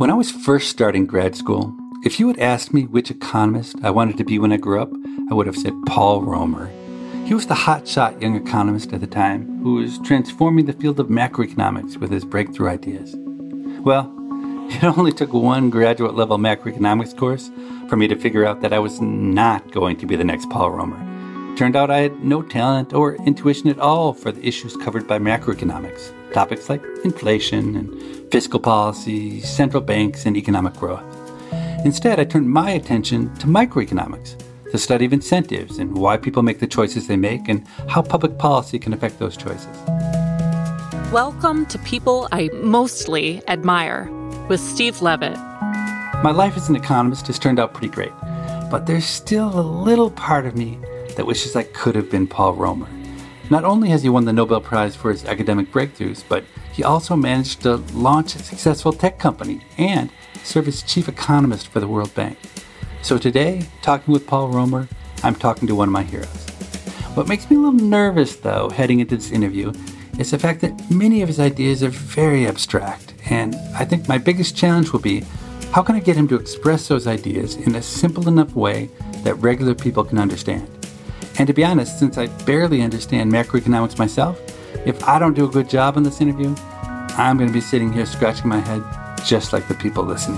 When I was first starting grad school, if you had asked me which economist I wanted to be when I grew up, I would have said Paul Romer. He was the hotshot young economist at the time who was transforming the field of macroeconomics with his breakthrough ideas. Well, it only took one graduate-level macroeconomics course for me to figure out that I was not going to be the next Paul Romer. Turned out I had no talent or intuition at all for the issues covered by macroeconomics, topics like inflation and fiscal policy, central banks, and economic growth. Instead, I turned my attention to microeconomics, the study of incentives and why people make the choices they make and how public policy can affect those choices. Welcome to People I Mostly Admire with Steve Levitt. My life as an economist has turned out pretty great, but there's still a little part of me that wishes I could have been Paul Romer. Not only has he won the Nobel Prize for his academic breakthroughs, but he also managed to launch a successful tech company and serve as chief economist for the World Bank. So today, talking with Paul Romer, I'm talking to one of my heroes. What makes me a little nervous, though, heading into this interview, is the fact that many of his ideas are very abstract, and I think my biggest challenge will be, how can I get him to express those ideas in a simple enough way that regular people can understand? And to be honest, since I barely understand macroeconomics myself, if I don't do a good job in this interview, I'm going to be sitting here scratching my head just like the people listening.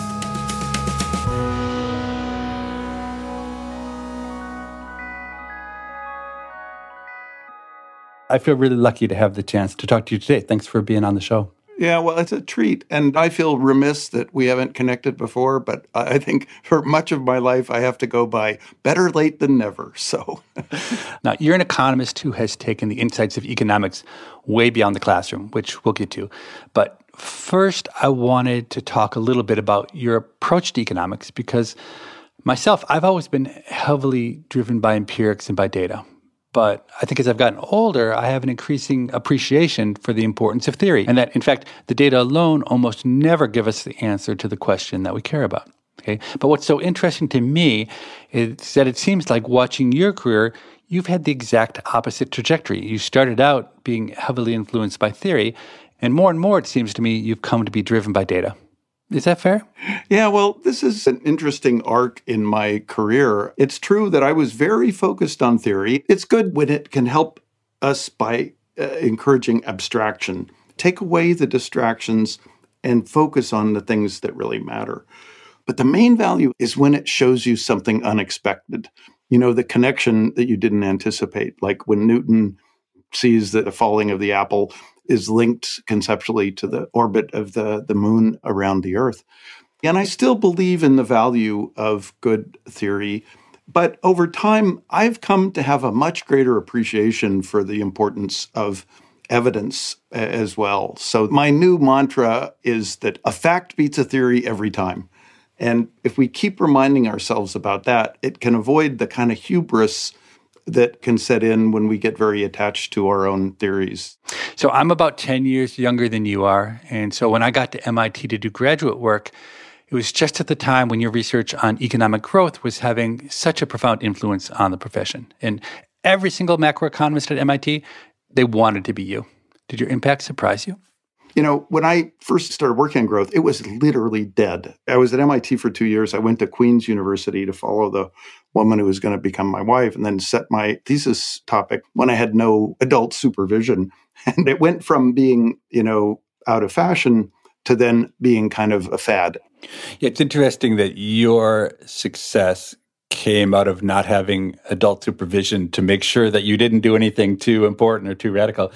I feel really lucky to have the chance to talk to you today. Thanks for being on the show. Yeah, well, it's a treat. And I feel remiss that we haven't connected before, but I think for much of my life, I have to go by better late than never. So now, you're an economist who has taken the insights of economics way beyond the classroom, which we'll get to. But first, I wanted to talk a little bit about your approach to economics, because myself, I've always been heavily driven by empirics and by data. But I think as I've gotten older, I have an increasing appreciation for the importance of theory, and that, in fact, the data alone almost never give us the answer to the question that we care about. Okay? But what's so interesting to me is that it seems like watching your career, you've had the exact opposite trajectory. You started out being heavily influenced by theory, and more it seems to me you've come to be driven by data. Is that fair? Yeah, well, this is an interesting arc in my career. It's true that I was very focused on theory. It's good when it can help us by encouraging abstraction. Take away the distractions and focus on the things that really matter. But the main value is when it shows you something unexpected. You know, the connection that you didn't anticipate, like when Newton sees the falling of the apple is linked conceptually to the orbit of the moon around the Earth. And I still believe in the value of good theory, but over time, I've come to have a much greater appreciation for the importance of evidence as well. So my new mantra is that a fact beats a theory every time. And if we keep reminding ourselves about that, it can avoid the kind of hubris that can set in when we get very attached to our own theories. So I'm about 10 years younger than you are. And so when I got to MIT to do graduate work, it was just at the time when your research on economic growth was having such a profound influence on the profession. And every single macroeconomist at MIT, they wanted to be you. Did your impact surprise you? You know, when I first started working on growth, it was literally dead. I was at MIT for 2 years. I went to Queen's University to follow the woman who was going to become my wife and then set my thesis topic when I had no adult supervision. And it went from being, out of fashion to then being kind of a fad. Yeah, it's interesting that your success came out of not having adult supervision to make sure that you didn't do anything too important or too radical.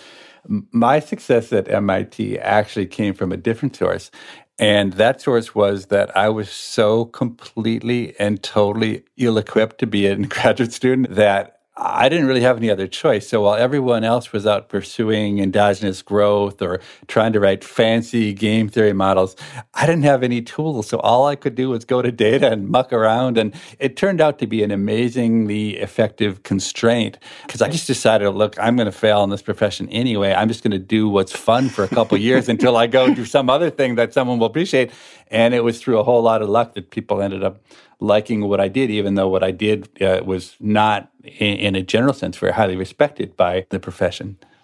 My success at MIT actually came from a different source. And that source was that I was so completely and totally ill-equipped to be a graduate student that I didn't really have any other choice. So while everyone else was out pursuing endogenous growth or trying to write fancy game theory models, I didn't have any tools. So all I could do was go to data and muck around. And it turned out to be an amazingly effective constraint because I just decided, look, I'm going to fail in this profession anyway. I'm just going to do what's fun for a couple of years until I go do some other thing that someone will appreciate. And it was through a whole lot of luck that people ended up liking what I did, even though what I did was not, in a general sense, very highly respected by the profession.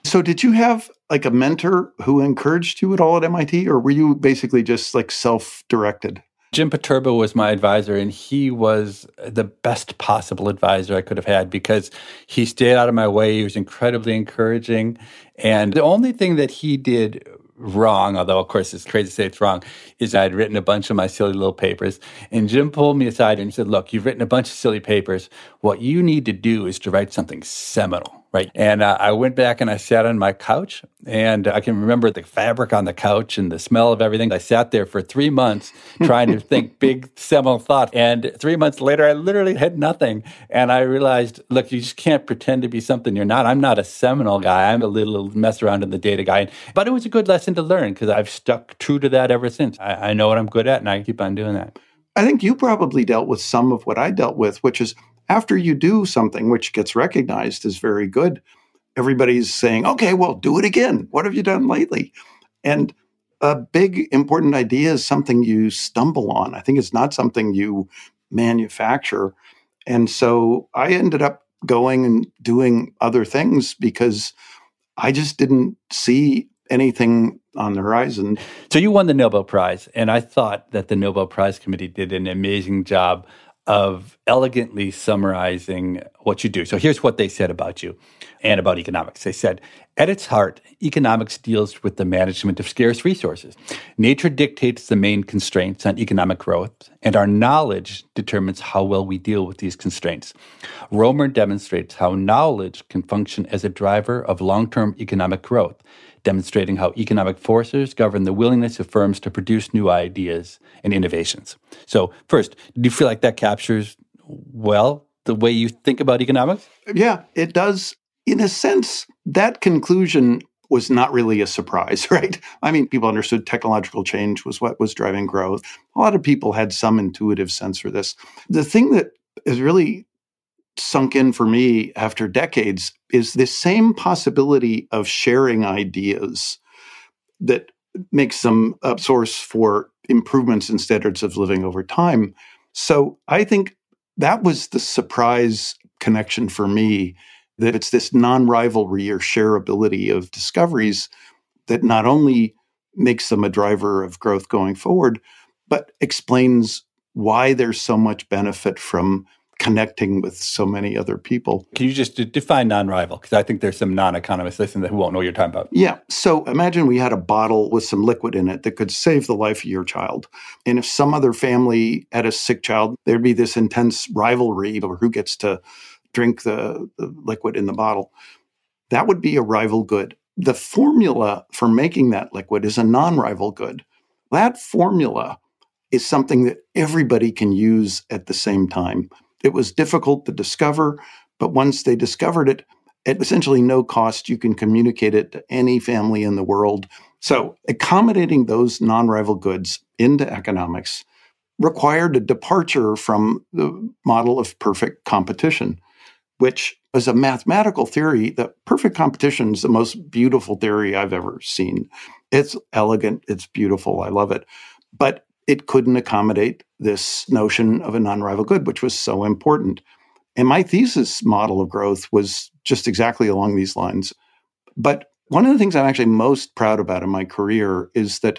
So did you have like a mentor who encouraged you at all at MIT, or were you basically just like self-directed? Jim Paterbo was my advisor, and he was the best possible advisor I could have had because he stayed out of my way. He was incredibly encouraging. And the only thing that he did wrong, although of course it's crazy to say it's wrong, is I'd written a bunch of my silly little papers. And Jim pulled me aside and he said, look, you've written a bunch of silly papers. What you need to do is to write something seminal, right? And I went back and I sat on my couch, and I can remember the fabric on the couch and the smell of everything. I sat there for 3 months trying to think big seminal thoughts. And 3 months later, I literally had nothing. And I realized, look, you just can't pretend to be something you're not. I'm not a seminal guy. I'm a little mess around in the data guy. But it was a good lesson to learn because I've stuck true to that ever since. I know what I'm good at, and I keep on doing that. I think you probably dealt with some of what I dealt with, which is after you do something which gets recognized as very good, everybody's saying, okay, well, do it again. What have you done lately? And a big important idea is something you stumble on. I think it's not something you manufacture. And so I ended up going and doing other things because I just didn't see anything on the horizon. So you won the Nobel Prize, and I thought that the Nobel Prize Committee did an amazing job of elegantly summarizing what you do. So here's what they said about you and about economics. They said, at its heart, economics deals with the management of scarce resources. Nature dictates the main constraints on economic growth, and our knowledge determines how well we deal with these constraints. Romer demonstrates how knowledge can function as a driver of long-term economic growth, demonstrating how economic forces govern the willingness of firms to produce new ideas and innovations. So first, do you feel like that captures well the way you think about economics? Yeah, it does. In a sense, that conclusion was not really a surprise, right? I mean, people understood technological change was what was driving growth. A lot of people had some intuitive sense for this. The thing that is really sunk in for me after decades is this same possibility of sharing ideas that makes them a source for improvements in standards of living over time. So I think that was the surprise connection for me, that it's this non-rivalry or shareability of discoveries that not only makes them a driver of growth going forward, but explains why there's so much benefit from connecting with so many other people. Can you just define non-rival? Because I think there's some non-economists listening who won't know what you're talking about. Yeah. So imagine we had a bottle with some liquid in it that could save the life of your child. And if some other family had a sick child, there'd be this intense rivalry over who gets to drink the liquid in the bottle. That would be a rival good. The formula for making that liquid is a non-rival good. That formula is something that everybody can use at the same time. It was difficult to discover, but once they discovered it, at essentially no cost, you can communicate it to any family in the world. So accommodating those non-rival goods into economics required a departure from the model of perfect competition, which is a mathematical theory. That perfect competition is the most beautiful theory I've ever seen. It's elegant, it's beautiful, I love it. But it couldn't accommodate this notion of a non-rival good, which was so important. And my thesis model of growth was just exactly along these lines. But one of the things I'm actually most proud about in my career is that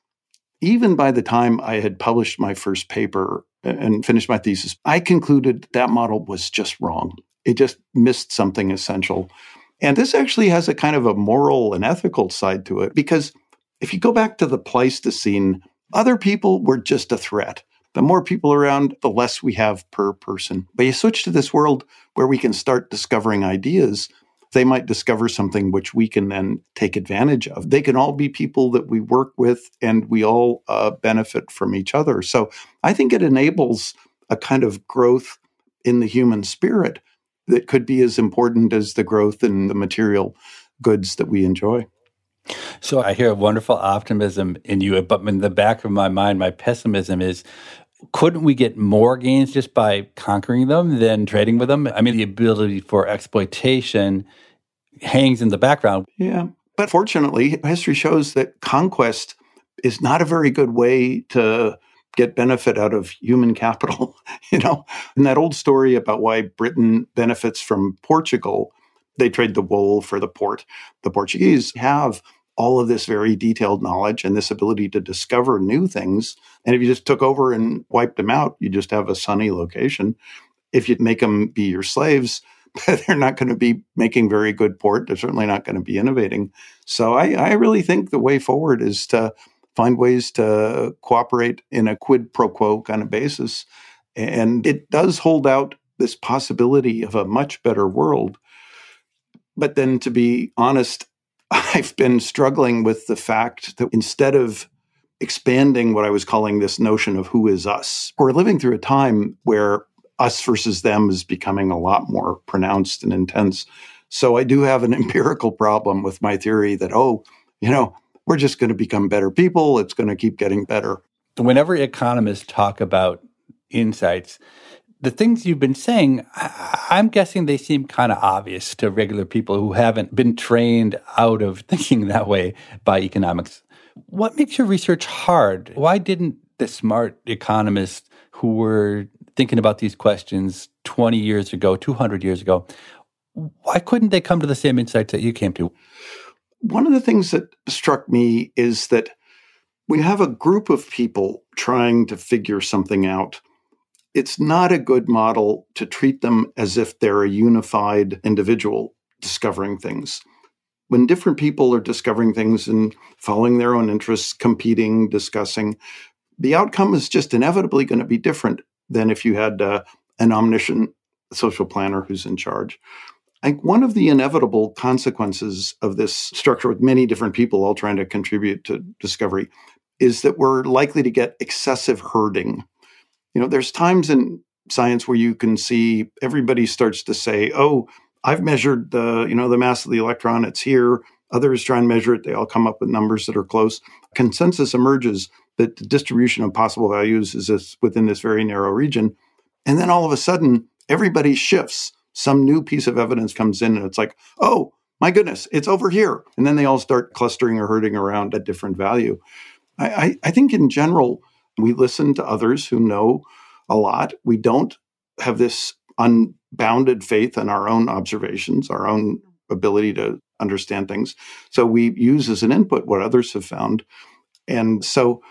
even by the time I had published my first paper and finished my thesis, I concluded that model was just wrong. It just missed something essential. And this actually has a kind of a moral and ethical side to it, because if you go back to the Pleistocene, other people were just a threat. The more people around, the less we have per person. But you switch to this world where we can start discovering ideas. They might discover something which we can then take advantage of. They can all be people that we work with, and we all benefit from each other. So I think it enables a kind of growth in the human spirit that could be as important as the growth in the material goods that we enjoy. So I hear wonderful optimism in you, but in the back of my mind, my pessimism is, couldn't we get more gains just by conquering them than trading with them? I mean, the ability for exploitation hangs in the background. Yeah, but fortunately, history shows that conquest is not a very good way to get benefit out of human capital. And that old story about why Britain benefits from Portugal, they trade the wool for the port. The Portuguese have all of this very detailed knowledge and this ability to discover new things. And if you just took over and wiped them out, you just have a sunny location. If you make them be your slaves, they're not going to be making very good port. They're certainly not going to be innovating. So I really think the way forward is to find ways to cooperate in a quid pro quo kind of basis. And it does hold out this possibility of a much better world. But then, to be honest, I've been struggling with the fact that instead of expanding what I was calling this notion of who is us, we're living through a time where us versus them is becoming a lot more pronounced and intense. So I do have an empirical problem with my theory that, we're just going to become better people. It's going to keep getting better. Whenever economists talk about insights, the things you've been saying, I'm guessing they seem kind of obvious to regular people who haven't been trained out of thinking that way by economics. What makes your research hard? Why didn't the smart economists who were thinking about these questions 20 years ago, 200 years ago, why couldn't they come to the same insights that you came to? One of the things that struck me is that we have a group of people trying to figure something out. It's not a good model to treat them as if they're a unified individual discovering things. When different people are discovering things and following their own interests, competing, discussing, the outcome is just inevitably going to be different than if you had an omniscient social planner who's in charge. I think one of the inevitable consequences of this structure with many different people all trying to contribute to discovery is that we're likely to get excessive herding. There's times in science where you can see everybody starts to say, I've measured the mass of the electron, it's here. Others try and measure it. They all come up with numbers that are close. Consensus emerges that the distribution of possible values is within this very narrow region. And then all of a sudden, everybody shifts. Some new piece of evidence comes in and it's like, oh, my goodness, it's over here. And then they all start clustering or herding around a different value. I think in general, we listen to others who know a lot. We don't have this unbounded faith in our own observations, our own ability to understand things. So we use as an input what others have found. And so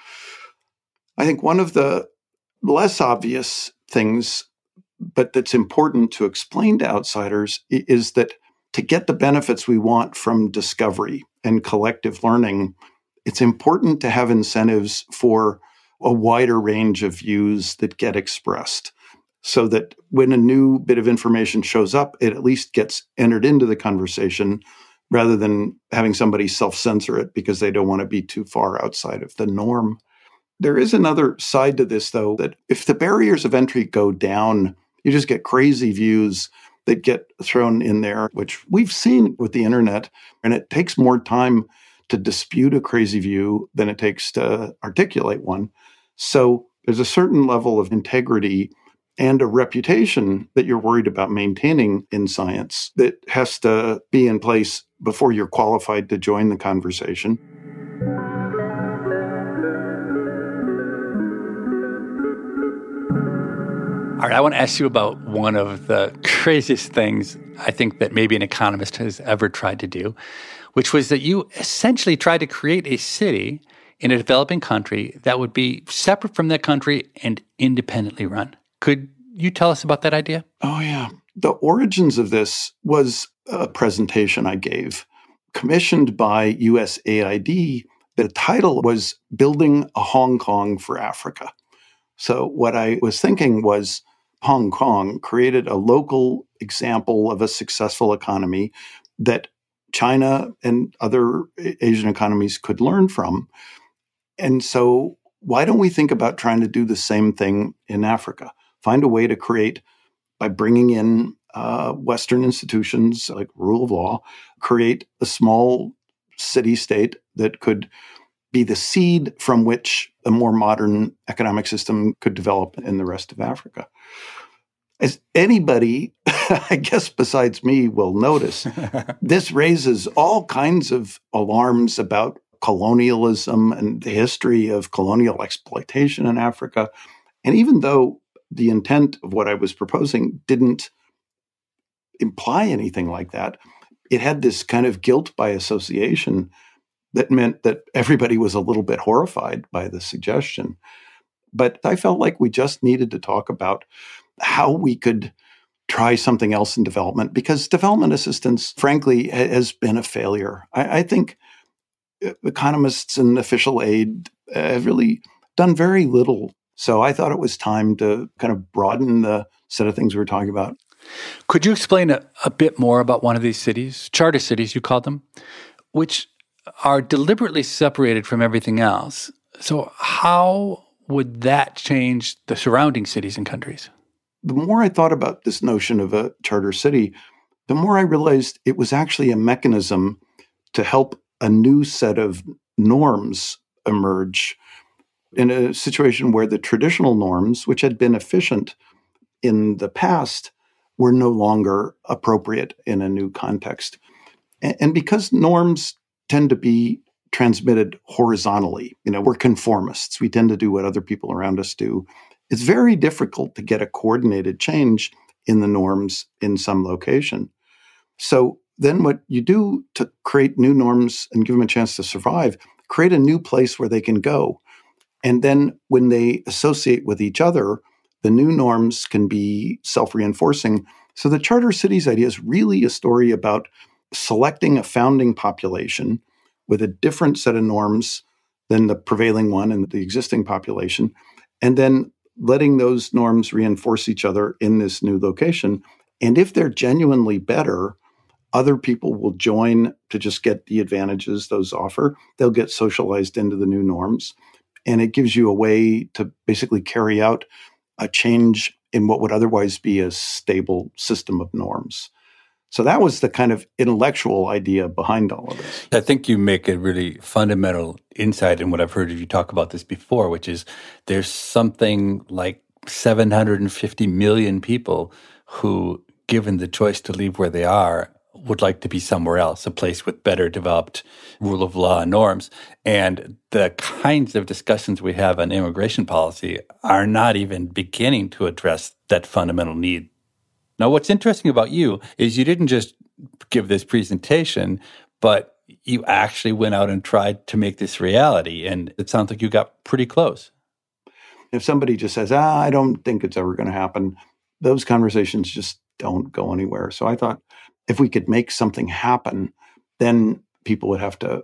I think one of the less obvious things, but that's important to explain to outsiders, is that to get the benefits we want from discovery and collective learning, it's important to have incentives for a wider range of views that get expressed so that when a new bit of information shows up, it at least gets entered into the conversation rather than having somebody self-censor it because they don't want to be too far outside of the norm. There is another side to this, though, that if the barriers of entry go down, you just get crazy views that get thrown in there, which we've seen with the internet, and it takes more time to dispute a crazy view than it takes to articulate one. So there's a certain level of integrity and a reputation that you're worried about maintaining in science that has to be in place before you're qualified to join the conversation. All right, I want to ask you about one of the craziest things I think that maybe an economist has ever tried to do, which was that you essentially tried to create a city in a developing country that would be separate from that country and independently run. Could you tell us about that idea? Oh, yeah. The origins of this was a presentation I gave, commissioned by USAID. The title was Building a Hong Kong for Africa. So what I was thinking was Hong Kong created a local example of a successful economy that China and other Asian economies could learn from. And so why don't we think about trying to do the same thing in Africa? Find a way to create, by bringing in Western institutions like rule of law, create a small city-state that could be the seed from which a more modern economic system could develop in the rest of Africa. As anybody, I guess besides me, will notice, this raises all kinds of alarms about colonialism and the history of colonial exploitation in Africa. And even though the intent of what I was proposing didn't imply anything like that. It had this kind of guilt by association that meant that everybody was a little bit horrified by the suggestion. But I felt like we just needed to talk about how we could try something else in development, because development assistance, frankly, has been a failure. I think economists and official aid have really done very little. So I thought it was time to kind of broaden the set of things we were talking about. Could you explain a bit more about one of these cities, charter cities you called them, which are deliberately separated from everything else? So how would that change the surrounding cities and countries? The more I thought about this notion of a charter city, the more I realized it was actually a mechanism to help a new set of norms emerge in a situation where the traditional norms, which had been efficient in the past, were no longer appropriate in a new context. And because norms tend to be transmitted horizontally, we're conformists. We tend to do what other people around us do. It's very difficult to get a coordinated change in the norms in some location. So then what you do to create new norms and give them a chance to survive, create a new place where they can go. And then when they associate with each other, the new norms can be self-reinforcing. So the charter cities idea is really a story about selecting a founding population with a different set of norms than the prevailing one in the existing population, and then letting those norms reinforce each other in this new location. And if they're genuinely better, other people will join to just get the advantages those offer. They'll get socialized into the new norms. And it gives you a way to basically carry out a change in what would otherwise be a stable system of norms. So that was the kind of intellectual idea behind all of this. I think you make a really fundamental insight in what I've heard you talk about this before, which is there's something like 750 million people who, given the choice to leave where they are, would like to be somewhere else, a place with better developed rule of law and norms. And the kinds of discussions we have on immigration policy are not even beginning to address that fundamental need. Now, what's interesting about you is you didn't just give this presentation, but you actually went out and tried to make this reality. And it sounds like you got pretty close. If somebody just says, I don't think it's ever going to happen, those conversations just don't go anywhere. So I thought if we could make something happen, then people would have to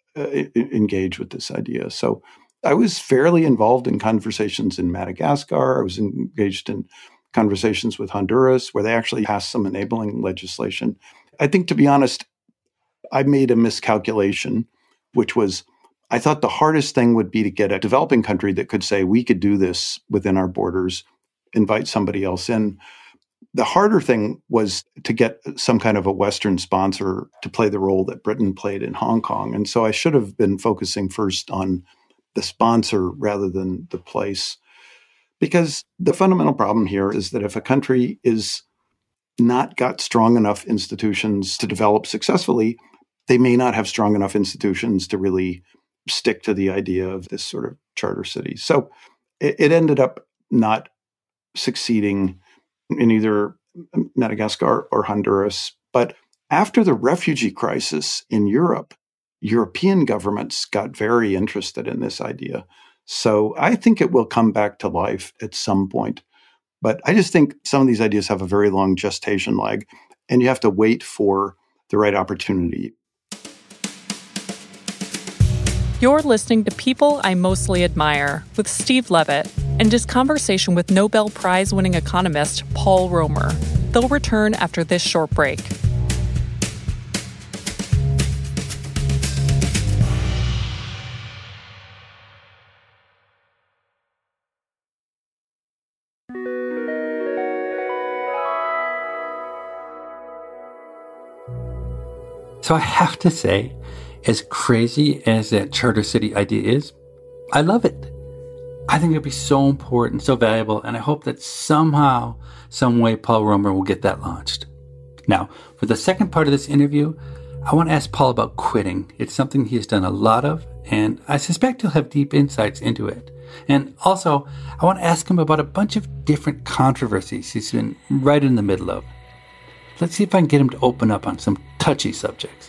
engage with this idea. So I was fairly involved in conversations in Madagascar. I was engaged in conversations with Honduras, where they actually passed some enabling legislation. I think, to be honest, I made a miscalculation, which was I thought the hardest thing would be to get a developing country that could say, we could do this within our borders, invite somebody else in. The harder thing was to get some kind of a Western sponsor to play the role that Britain played in Hong Kong. And so I should have been focusing first on the sponsor rather than the place. Because the fundamental problem here is that if a country is not got strong enough institutions to develop successfully, they may not have strong enough institutions to really stick to the idea of this sort of charter city. So it ended up not succeeding in either Madagascar or Honduras. But after the refugee crisis in Europe, European governments got very interested in this idea. So I think it will come back to life at some point. But I just think some of these ideas have a very long gestation lag, and you have to wait for the right opportunity. You're listening to People I Mostly Admire with Steve Levitt and his conversation with Nobel Prize-winning economist Paul Romer. They'll return after this short break. So I have to say, as crazy as that charter city idea is, I love it. I think it'll be so important, so valuable, and I hope that somehow, some way, Paul Romer will get that launched. Now, for the second part of this interview, I want to ask Paul about quitting. It's something he has done a lot of, and I suspect he'll have deep insights into it. And also, I want to ask him about a bunch of different controversies he's been right in the middle of. Let's see if I can get him to open up on some touchy subjects.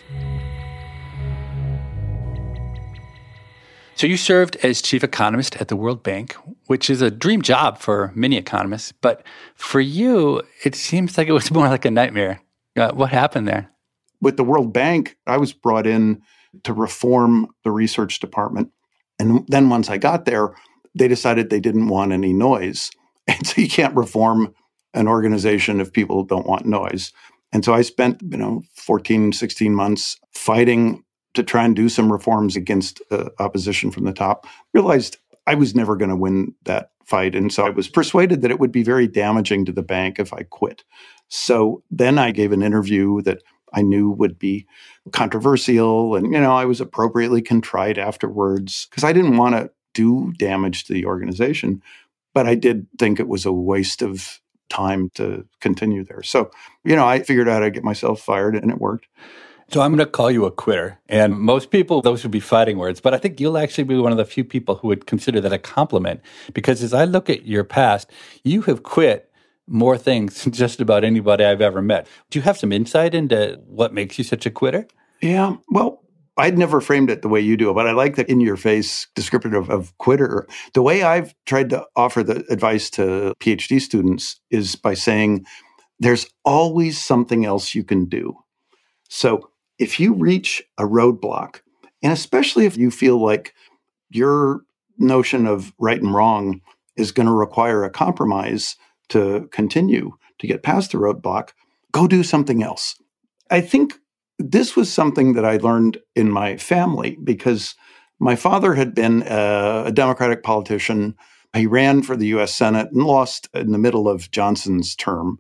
So you served as chief economist at the World Bank, which is a dream job for many economists. But for you, it seems like it was more like a nightmare. What happened there? With the World Bank, I was brought in to reform the research department. And then once I got there, they decided they didn't want any noise. And so you can't reform an organization if people don't want noise. And so I spent, 14, 16 months fighting to try and do some reforms against opposition from the top. Realized I was never going to win that fight. And so I was persuaded that it would be very damaging to the bank if I quit. So then I gave an interview that I knew would be controversial. And, I was appropriately contrite afterwards because I didn't want to do damage to the organization. But I did think it was a waste of time to continue there. So, I figured out how to get myself fired and it worked. So I'm going to call you a quitter. And most people, those would be fighting words. But I think you'll actually be one of the few people who would consider that a compliment. Because as I look at your past, you have quit more things than just about anybody I've ever met. Do you have some insight into what makes you such a quitter? Yeah, well, I'd never framed it the way you do, but I like that in-your-face description of quitter. The way I've tried to offer the advice to PhD students is by saying there's always something else you can do. So if you reach a roadblock, and especially if you feel like your notion of right and wrong is going to require a compromise to continue to get past the roadblock, go do something else. I think this was something that I learned in my family because my father had been a Democratic politician. He ran for the U.S. Senate and lost in the middle of Johnson's term,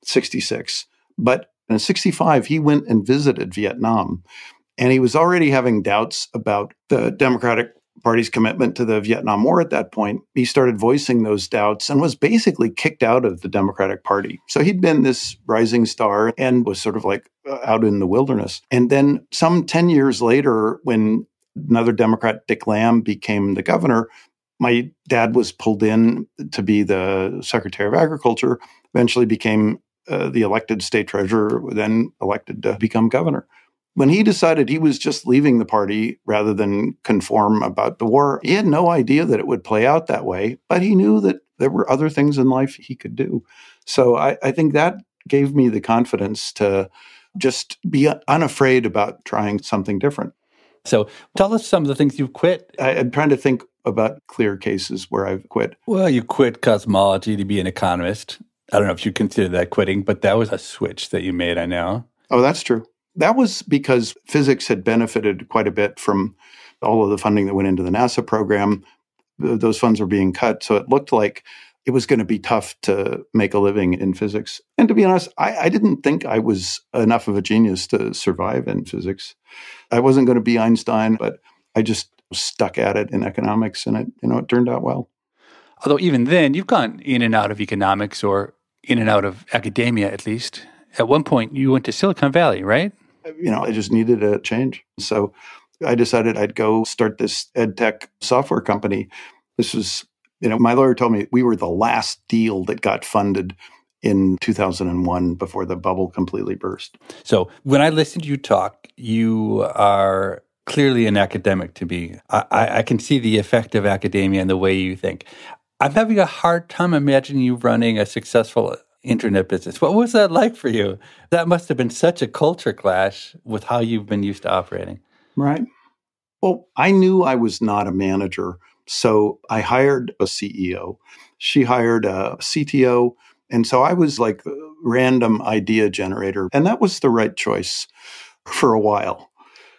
66. But in 65, he went and visited Vietnam. And he was already having doubts about the Democratic Party's commitment to the Vietnam War at that point. He started voicing those doubts and was basically kicked out of the Democratic Party. So he'd been this rising star and was sort of like out in the wilderness. And then some 10 years later, when another Democrat, Dick Lamb, became the governor, my dad was pulled in to be the Secretary of Agriculture, eventually became the elected state treasurer, then elected to become governor. When he decided he was just leaving the party rather than conform about the war, he had no idea that it would play out that way, but he knew that there were other things in life he could do. So I think that gave me the confidence to just be unafraid about trying something different. So tell us some of the things you've quit. I'm trying to think about clear cases where I've quit. Well, you quit cosmology to be an economist. I don't know if you consider that quitting, but that was a switch that you made, I know. Oh, that's true. That was because physics had benefited quite a bit from all of the funding that went into the NASA program. Those funds were being cut, so it looked like it was going to be tough to make a living in physics. And to be honest, I didn't think I was enough of a genius to survive in physics. I wasn't going to be Einstein, but I just stuck at it in economics, and it turned out well. Although even then, you've gone in and out of economics or in and out of academia, at least. At one point, you went to Silicon Valley, right? I just needed a change. So I decided I'd go start this ed tech software company. This was, my lawyer told me we were the last deal that got funded in 2001 before the bubble completely burst. So when I listen to you talk, you are clearly an academic to me. I can see the effect of academia in the way you think. I'm having a hard time imagining you running a successful internet business. What was that like for you? That must have been such a culture clash with how you've been used to operating. Right. Well, I knew I was not a manager, so I hired a CEO. She hired a CTO, and so I was like the random idea generator, and that was the right choice for a while.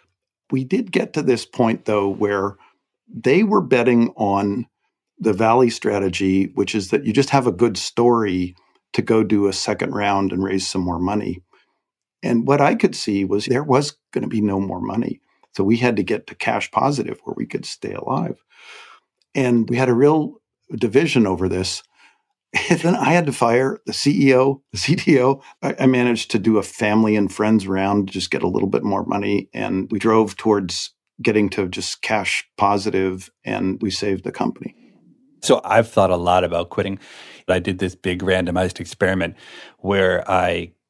We did get to this point, though, where they were betting on the Valley strategy, which is that you just have a good story to go do a second round and raise some more money. And what I could see was there was going to be no more money. So we had to get to cash positive where we could stay alive. And we had a real division over this. And then I had to fire the CEO, the CTO. I managed to do a family and friends round, just get a little bit more money. And we drove towards getting to just cash positive, and we saved the company. So I've thought a lot about quitting. I did this big randomized experiment where I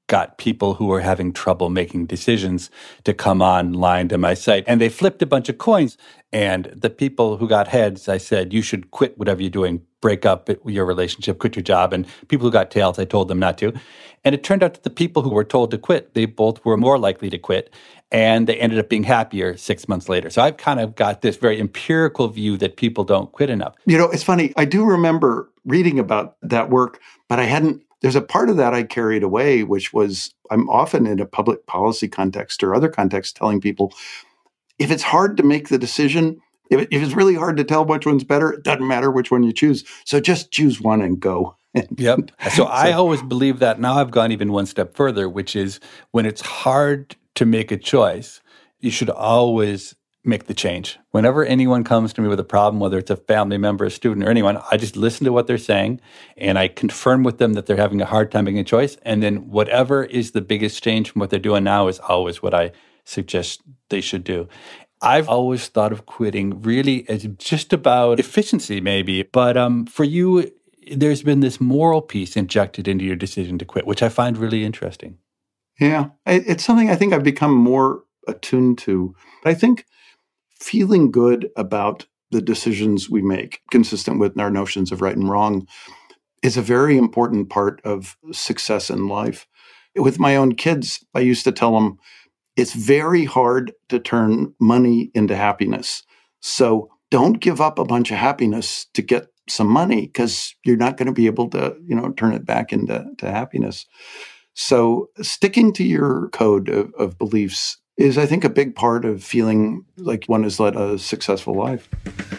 got people who were having trouble making decisions to come online to my site. And they flipped a bunch of coins. And the people who got heads, I said, you should quit whatever you're doing, break up your relationship, quit your job. And people who got tails, I told them not to. And it turned out that the people who were told to quit, they both were more likely to quit. And they ended up being happier 6 months later. So I've kind of got this very empirical view that people don't quit enough. It's funny. I do remember reading about that work, but there's a part of that I carried away, which was I'm often in a public policy context or other contexts telling people, if it's hard to make the decision, if it's really hard to tell which one's better, it doesn't matter which one you choose. So just choose one and go. Yep. So I always believe that. Now I've gone even one step further, which is when it's hard to make a choice, you should always make the change. Whenever anyone comes to me with a problem, whether it's a family member, a student, or anyone, I just listen to what they're saying and I confirm with them that they're having a hard time making a choice. And then whatever is the biggest change from what they're doing now is always what I suggest they should do. I've always thought of quitting really as just about efficiency, maybe. But for you, there's been this moral piece injected into your decision to quit, which I find really interesting. Yeah, it's something I think I've become more attuned to. I think feeling good about the decisions we make, consistent with our notions of right and wrong, is a very important part of success in life. With my own kids, I used to tell them, it's very hard to turn money into happiness. So don't give up a bunch of happiness to get some money because you're not going to be able to, turn it back into happiness. So sticking to your code of beliefs is, I think, a big part of feeling like one has led a successful life.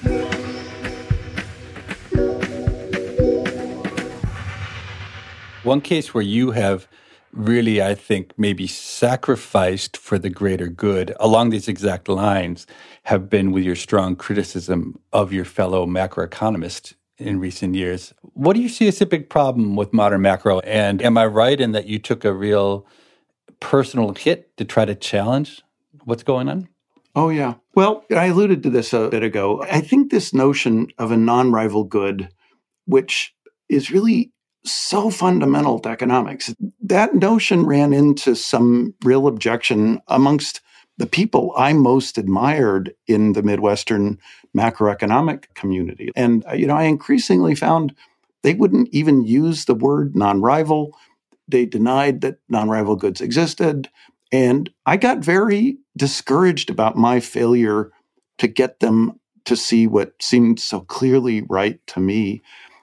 One case where you have really, I think, maybe sacrificed for the greater good along these exact lines have been with your strong criticism of your fellow macroeconomists in recent years. What do you see as a big problem with modern macro? And am I right in that you took a real personal hit to try to challenge what's going on? Oh, yeah. Well, I alluded to this a bit ago. I think this notion of a non-rival good, which is really so fundamental to economics, that notion ran into some real objection amongst the people I most admired in the Midwestern macroeconomic community. And, I increasingly found they wouldn't even use the word non-rival. They denied that non-rival goods existed. And I got very discouraged about my failure to get them to see what seemed so clearly right to me.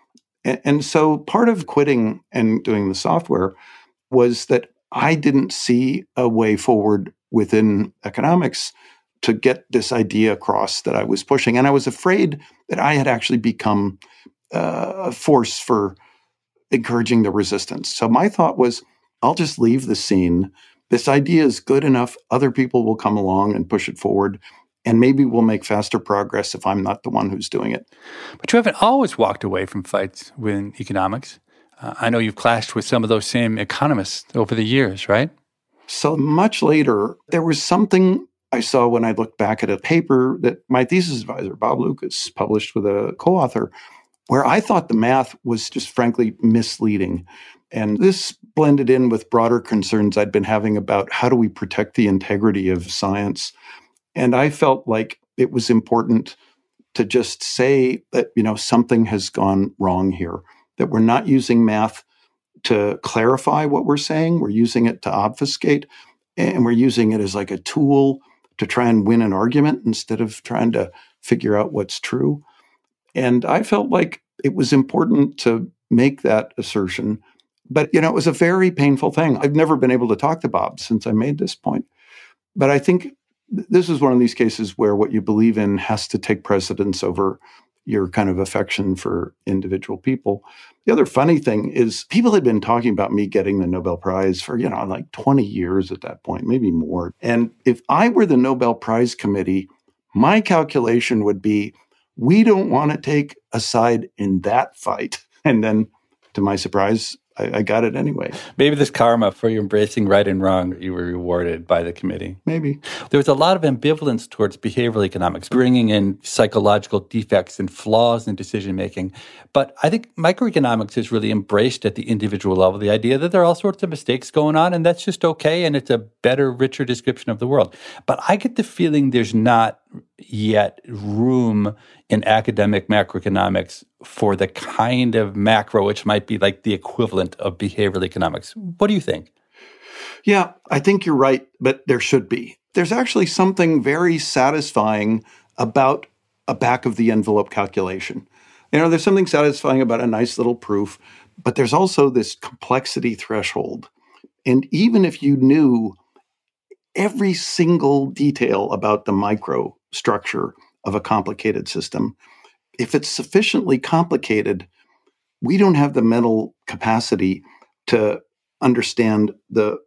And so part of quitting and doing the software was that I didn't see a way forward within economics to get this idea across that I was pushing. And I was afraid that I had actually become a force for encouraging the resistance. So my thought was, I'll just leave the scene. This idea is good enough. Other people will come along and push it forward. And maybe we'll make faster progress if I'm not the one who's doing it. But you haven't always walked away from fights with economics. I know you've clashed with some of those same economists over the years, right? So much later, there was something I saw when I looked back at a paper that my thesis advisor, Bob Lucas, published with a co-author, where I thought the math was just frankly misleading. And this blended in with broader concerns I'd been having about how do we protect the integrity of science. And I felt like it was important to just say that, something has gone wrong here, that we're not using math to clarify what we're saying. We're using it to obfuscate, and we're using it as like a tool to try and win an argument instead of trying to figure out what's true. And I felt like it was important to make that assertion. But, it was a very painful thing. I've never been able to talk to Bob since I made this point. But I think this is one of these cases where what you believe in has to take precedence over your kind of affection for individual people. The other funny thing is people had been talking about me getting the Nobel Prize for, like 20 years at that point, maybe more. And if I were the Nobel Prize committee, my calculation would be, we don't want to take a side in that fight. And then, to my surprise, I got it anyway. Maybe this karma for you embracing right and wrong, you were rewarded by the committee. Maybe. There was a lot of ambivalence towards behavioral economics, bringing in psychological defects and flaws in decision-making. But I think microeconomics has really embraced at the individual level the idea that there are all sorts of mistakes going on, and that's just okay, and it's a better, richer description of the world. But I get the feeling there's not yet room in academic macroeconomics for the kind of macro which might be like the equivalent of behavioral economics. What do you think? Yeah, I think you're right, but there should be. There's actually something very satisfying about a back-of-the-envelope calculation. There's something satisfying about a nice little proof, but there's also this complexity threshold. And even if you knew every single detail about the microstructure of a complicated system, if it's sufficiently complicated, we don't have the mental capacity to understand the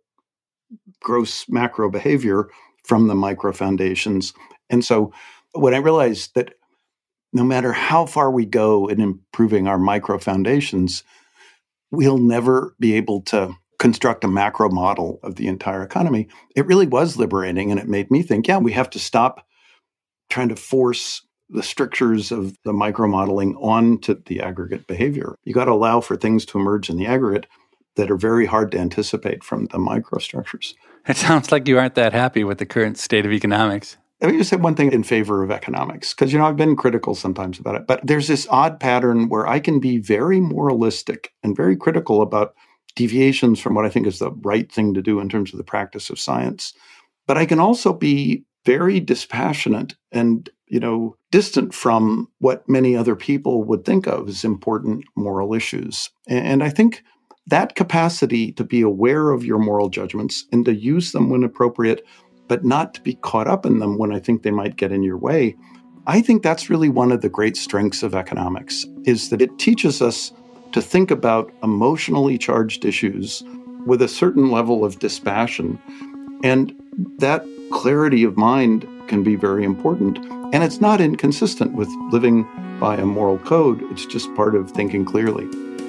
gross macro behavior from the micro foundations. And so when I realized that no matter how far we go in improving our micro foundations, we'll never be able to construct a macro model of the entire economy, it really was liberating. And it made me think, we have to stop trying to force the strictures of the micro modeling onto the aggregate behavior. You got to allow for things to emerge in the aggregate that are very hard to anticipate from the microstructures. It sounds like you aren't that happy with the current state of economics. Let me just say one thing in favor of economics, because, I've been critical sometimes about it, but there's this odd pattern where I can be very moralistic and very critical about deviations from what I think is the right thing to do in terms of the practice of science. But I can also be very dispassionate and, distant from what many other people would think of as important moral issues. And I think that capacity to be aware of your moral judgments and to use them when appropriate, but not to be caught up in them when I think they might get in your way, I think that's really one of the great strengths of economics, is that it teaches us to think about emotionally charged issues with a certain level of dispassion. And that clarity of mind can be very important. And it's not inconsistent with living by a moral code. It's just part of thinking clearly.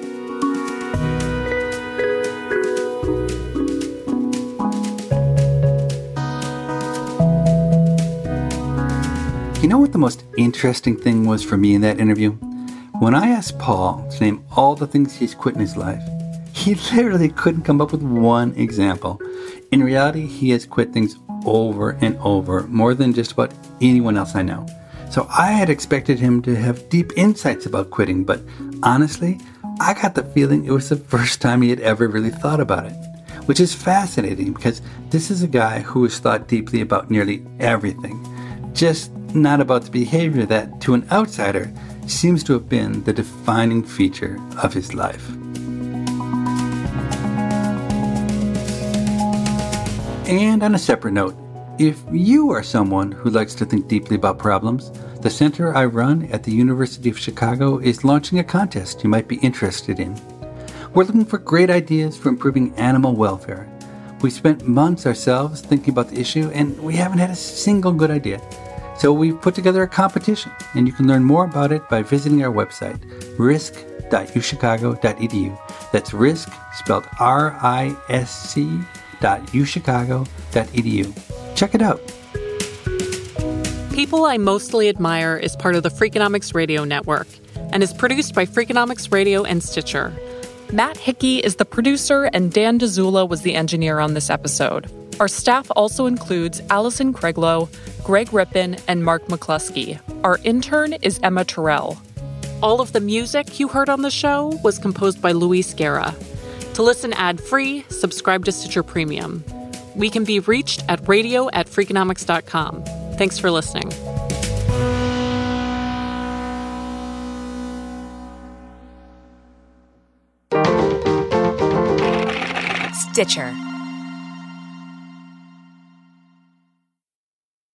You know what the most interesting thing was for me in that interview? When I asked Paul to name all the things he's quit in his life, he literally couldn't come up with one example. In reality, he has quit things over and over, more than just about anyone else I know. So I had expected him to have deep insights about quitting, but honestly, I got the feeling it was the first time he had ever really thought about it, which is fascinating because this is a guy who has thought deeply about nearly everything, just not about the behavior that, to an outsider, seems to have been the defining feature of his life. And on a separate note, if you are someone who likes to think deeply about problems, the center I run at the University of Chicago is launching a contest you might be interested in. We're looking for great ideas for improving animal welfare. We spent months ourselves thinking about the issue, and we haven't had a single good idea. So we've put together a competition, and you can learn more about it by visiting our website, risc.uchicago.edu. That's RISC, spelled RISC.uchicago.edu. Check it out. People I Mostly Admire is part of the Freakonomics Radio Network and is produced by Freakonomics Radio and Stitcher. Matt Hickey is the producer, and Dan DeZula was the engineer on this episode. Our staff also includes Allison Craiglow, Greg Rippin, and Mark McCluskey. Our intern is Emma Terrell. All of the music you heard on the show was composed by Luis Guerra. To listen ad-free, subscribe to Stitcher Premium. We can be reached at radio@freakonomics.com. Thanks for listening. Stitcher.